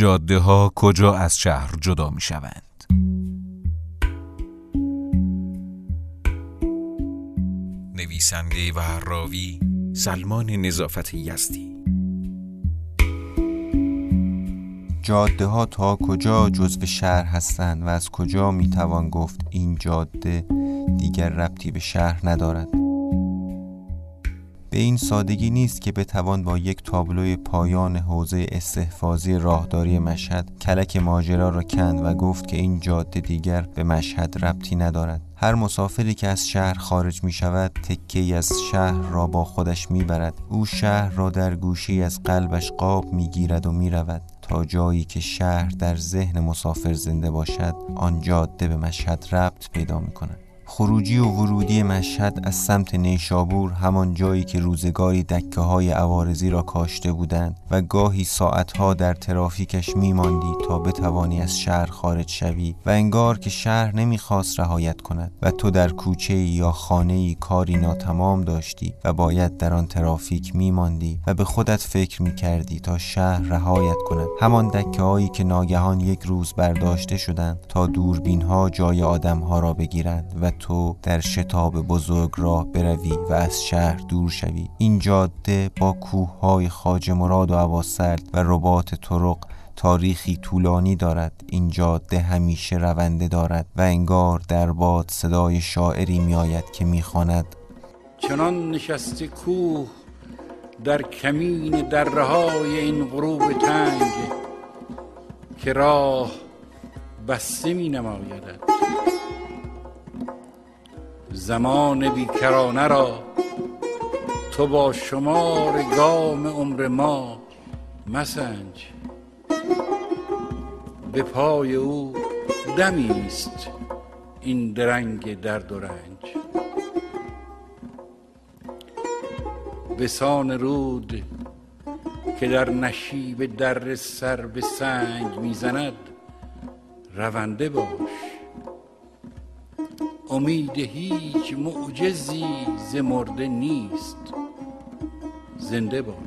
جاده ها کجا از شهر جدا می شوند؟ نویسنده و راوی سلمان نظافت یزدی. جاده ها تا کجا جزو شهر هستند و از کجا می توان گفت این جاده دیگر ربطی به شهر ندارد؟ به این سادگی نیست که بتوان با یک تابلوی پایان حوزه استحفاظی راهداری مشهد کلک ماجرا را کند و گفت که این جاده دیگر به مشهد ربطی ندارد. هر مسافری که از شهر خارج می شود تکه‌ای از شهر را با خودش می برد. او شهر را در گوشی از قلبش قاب می گیرد و می رود تا جایی که شهر در ذهن مسافر زنده باشد آن جاده به مشهد ربط پیدا می کند. خروجی و ورودی مشهد از سمت نیشابور، همان جایی که روزگاری دکه های عوارضی را کاشته بودند و گاهی ساعتها در ترافیکش میماندی تا بتوانی از شهر خارج شوی و انگار که شهر نمیخواست رهایت کند و تو در کوچه یا خانه‌ای کاری ناتمام داشتی و باید در آن ترافیک میماندی و به خودت فکر میکردی تا شهر رهایت کند. همان دکه هایی که ناگهان یک روز برداشته شدند تا دوربین ها جای آدم ها را بگیرند و تو در شتاب بزرگ راه بروی و از شهر دور شوی. این جاده با کوههای خواجه مراد و اباسلط و رباط طرق تاریخی طولانی دارد. این جاده همیشه رونده دارد و انگار در باد صدای شاعری می آید که می خواند: چنان نشسته کوه در کمین درهای این غروب تنگ که راه بسته می نمایدد. زمان بیکرانه را تو با شمار گام عمر ما مسنج. به پای او دمیست این درنگ درد و رنج. بسان رود که در نشیب در سر به سنگ میزند رونده باش. امید هیچ معجزی ز مرده نیست، زنده باش.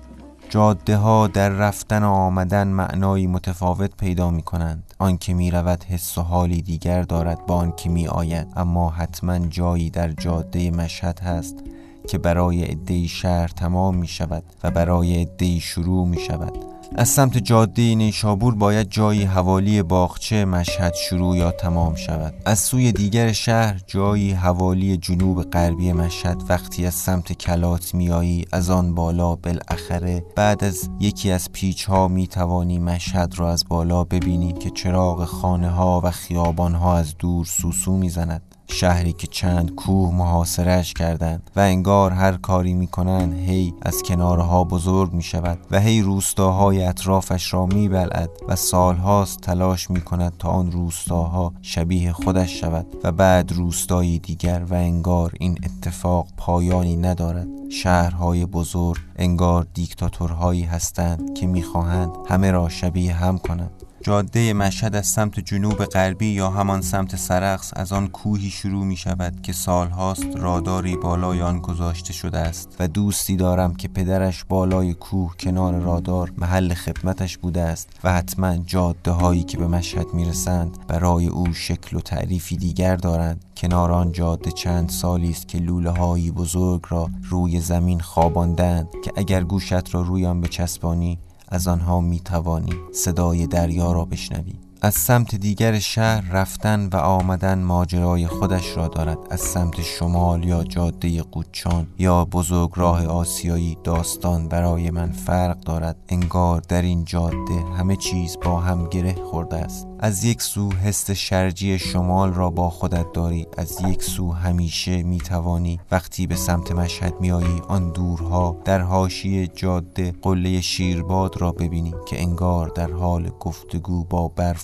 جاده ها در رفتن و آمدن معنایی متفاوت پیدا می کنند. آن که می رود حس و حالی دیگر دارد با آن که می آید، اما حتما جایی در جاده مشهد هست که برای عده‌ای شهر تمام می شود و برای عده‌ای شروع می شود. از سمت جاده نیشابور باید جایی حوالی باغچه مشهد شروع یا تمام شود. از سوی دیگر شهر جایی حوالی جنوب غربی مشهد. وقتی از سمت کلات میایی از آن بالا بالاخره بعد از یکی از پیچ ها می توانی مشهد را از بالا ببینی که چراغ خانه ها و خیابان ها از دور سوسو می زند. شهری که چند کوه محاصره‌اش کردند و انگار هر کاری میکنند هی از کنارها بزرگ میشود و هی روستاهای اطرافش را میبلعد و سالهاست تلاش میکند تا آن روستاها شبیه خودش شود و بعد روستایی دیگر و انگار این اتفاق پایانی ندارد. شهرهای بزرگ انگار دیکتاتورهایی هستند که میخواهند همه را شبیه هم کنند. جاده مشهد از سمت جنوب غربی یا همان سمت سرخس از آن کوهی شروع می شود که سالهاست راداری بالای آن گذاشته شده است و دوستی دارم که پدرش بالای کوه کنار رادار محل خدمتش بوده است و حتما جاده هایی که به مشهد می رسند برای او شکل و تعریفی دیگر دارند. کنار آن جاده چند سالی است که لوله هایی بزرگ را روی زمین خواباندند که اگر گوشت را روی آن بچسبانی از آنها می توانی صدای دریا را بشنوی. از سمت دیگر شهر رفتن و آمدن ماجرای خودش را دارد. از سمت شمال یا جاده قوچان یا بزرگراه آسیایی داستان برای من فرق دارد. انگار در این جاده همه چیز با هم گره خورده است. از یک سو حس شرجی شمال را با خودت داری، از یک سو همیشه میتوانی وقتی به سمت مشهد میایی آن دورها در حاشیه جاده قله شیرباد را ببینی که انگار در حال گفتگو با برف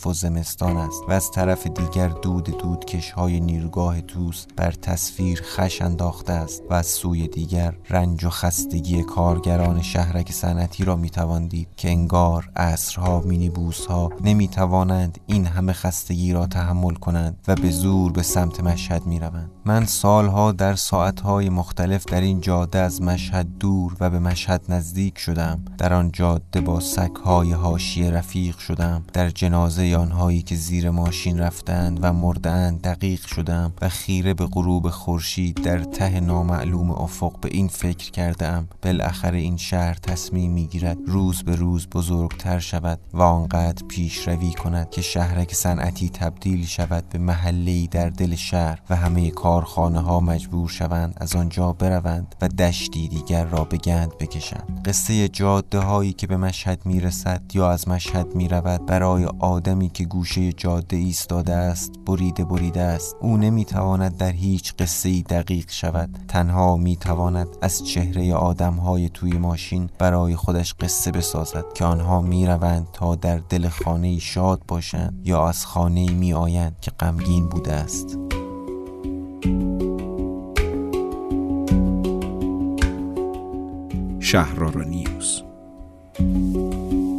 صیف و زمستان است و از طرف دیگر دودکش‌های نیروگاه توس بر تصویر خش انداخته است و از سوی دیگر رنج و خستگی کارگران شهرک صنعتی را میتوان دید که انگار عصرها مینیبوس‌ها نمیتوانند این همه خستگی را تحمل کنند و به زور به سمت مشهد میروند. من سالها در ساعتهای مختلف در این جاده از مشهد دور و به مشهد نزدیک شدم. در آن جاده با سگ‌های حاشیه رفیق شدم. در جنازه آنهایی که زیر ماشین رفتند و مرده‌اند دقیق شدم و خیره به غروب خورشید در ته نامعلوم افق به این فکر کردم بالاخره این شهر تصمیم میگیرد روز به روز بزرگتر شود و آنقدر پیشروی کند که شهرک صنعتی تبدیل شود به محله‌ای در دل شهر و همه کارخانه ها مجبور شوند از آنجا بروند و دشتی دیگر را به گند بکشند. قصه جاده هایی که به مشهد میرسد یا از مشهد میرود برای آدمی که گوشه جاده ایستاده است بریده است. او نمیتواند در هیچ قصه‌ای دقیق شود، تنها میتواند از چهره آدم‌های توی ماشین برای خودش قصه بسازد که آنها میروند تا در دل خانه‌ای شاد باشند یا از خانه‌ای میآیند که غمگین بوده است. شهرآرا نیوز.